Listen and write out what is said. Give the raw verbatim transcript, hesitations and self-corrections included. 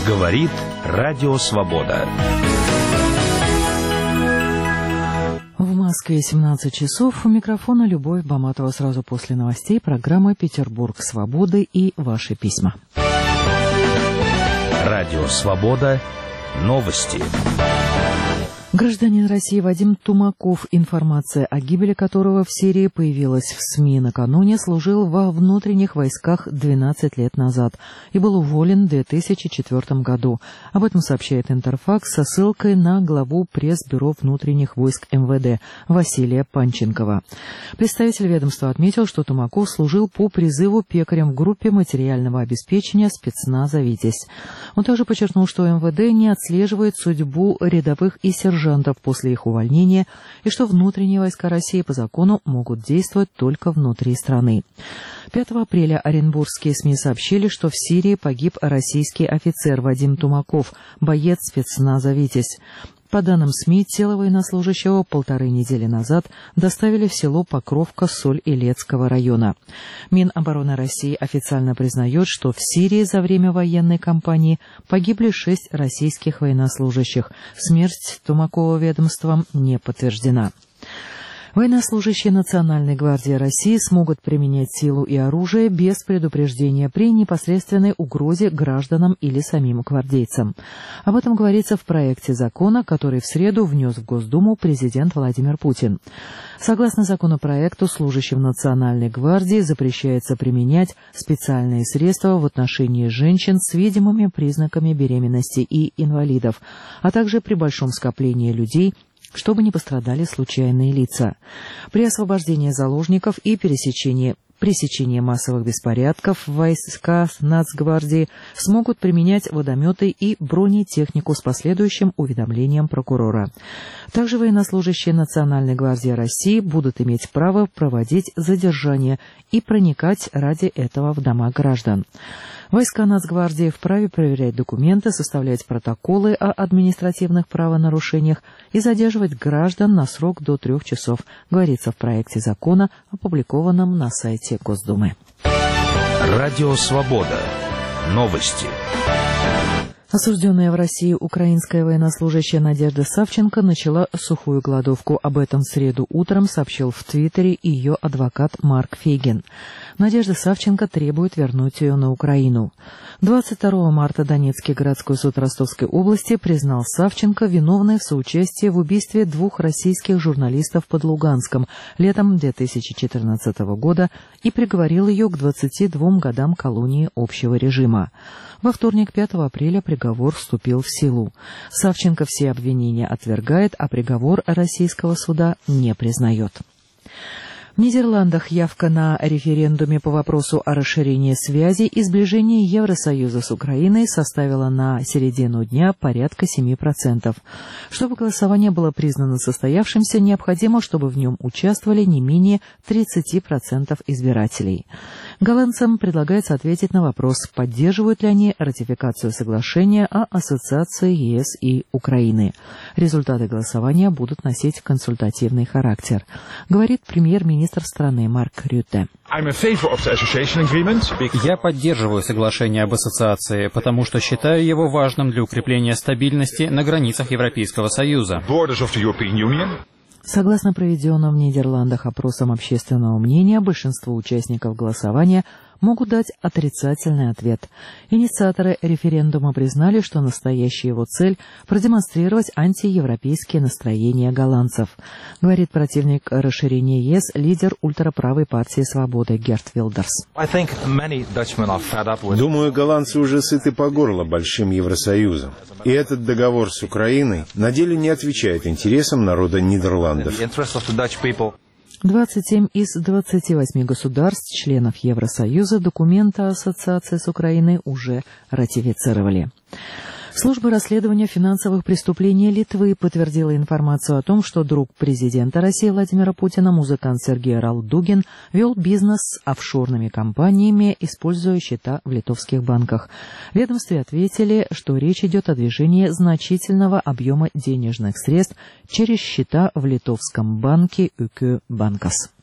Говорит Радио Свобода. В Москве семнадцать часов. У микрофона Любовь Баматова. Сразу после новостей программа «Петербург свободы» и ваши письма. Радио Свобода. Новости. Гражданин России Вадим Тумаков, информация о гибели которого в Сирии появилась в СМИ накануне, служил во внутренних войсках двенадцать лет назад и был уволен в две тысячи четвёртом году. Об этом сообщает Интерфакс со ссылкой на главу пресс-бюро внутренних войск эм вэ дэ Василия Панченкова. Представитель ведомства отметил, что Тумаков служил по призыву пекарем в группе материального обеспечения спецназа «Витязь». Он также подчеркнул, что эм вэ дэ не отслеживает судьбу рядовых и сержантов после их увольнения, и что внутренние войска России по закону могут действовать только внутри страны. пятого апреля оренбургские СМИ сообщили, что в Сирии погиб российский офицер Вадим Тумаков, боец спецназа «Витязь». По данным СМИ, тело военнослужащего полторы недели назад доставили в село Покровка Соль-Илецкого района. Минобороны России официально признает, что в Сирии за время военной кампании погибли шесть российских военнослужащих. Смерть Тумакова ведомством не подтверждена. Военнослужащие Национальной гвардии России смогут применять силу и оружие без предупреждения при непосредственной угрозе гражданам или самим гвардейцам. Об этом говорится в проекте закона, который в среду внес в Госдуму президент Владимир Путин. Согласно законопроекту, служащим Национальной гвардии запрещается применять специальные средства в отношении женщин с видимыми признаками беременности и инвалидов, а также при большом скоплении людей, чтобы не пострадали случайные лица. При освобождении заложников и пересечении пресечения массовых беспорядков войска Нацгвардии смогут применять водометы и бронетехнику с последующим уведомлением прокурора. Также военнослужащие Национальной гвардии России будут иметь право проводить задержания и проникать ради этого в дома граждан. Войска Нацгвардии вправе проверять документы, составлять протоколы о административных правонарушениях и задерживать граждан на срок до трех часов, говорится в проекте закона, опубликованном на сайте Госдумы. Радио Свобода. Новости. Осужденная в России украинская военнослужащая Надежда Савченко начала сухую голодовку. Об этом в среду утром сообщил в Твиттере ее адвокат Марк Фейгин. Надежда Савченко требует вернуть ее на Украину. двадцать второго марта Донецкий городской суд Ростовской области признал Савченко виновной в соучастии в убийстве двух российских журналистов под Луганском летом две тысячи четырнадцатого года и приговорил ее к двадцати двум годам колонии общего режима. Во вторник, пятого апреля, приговор вступил в силу. Савченко все обвинения отвергает, а приговор российского суда не признает. В Нидерландах явка на референдуме по вопросу о расширении связей и сближении Евросоюза с Украиной составила на середину дня порядка семи процентов. Чтобы голосование было признано состоявшимся, необходимо, чтобы в нем участвовали не менее тридцати процентов избирателей. Голландцам предлагается ответить на вопрос, поддерживают ли они ратификацию соглашения о ассоциации ЕС и Украины. Результаты голосования будут носить консультативный характер, говорит премьер-министр страны Марк Рютте. Я поддерживаю соглашение об ассоциации, потому что считаю его важным для укрепления стабильности на границах Европейского Союза. Согласно проведенным в Нидерландах опросам общественного мнения, большинство участников голосования могут дать отрицательный ответ. Инициаторы референдума признали, что настоящая его цель – продемонстрировать антиевропейские настроения голландцев, говорит противник расширения ЕС, лидер ультраправой партии «Свобода» Герт Вилдерс. Думаю, голландцы уже сыты по горло большим Евросоюзом. И этот договор с Украиной на деле не отвечает интересам народа Нидерландов. двадцать семь из двадцати восьми государств, членов Евросоюза, документа ассоциации с Украиной уже ратифицировали. Служба расследования финансовых преступлений Литвы подтвердила информацию о том, что друг президента России Владимира Путина, музыкант Сергей Ралдугин, вел бизнес с офшорными компаниями, используя счета в литовских банках. В ведомстве ответили, что речь идет о движении значительного объема денежных средств через счета в литовском банке ЮК Банкас.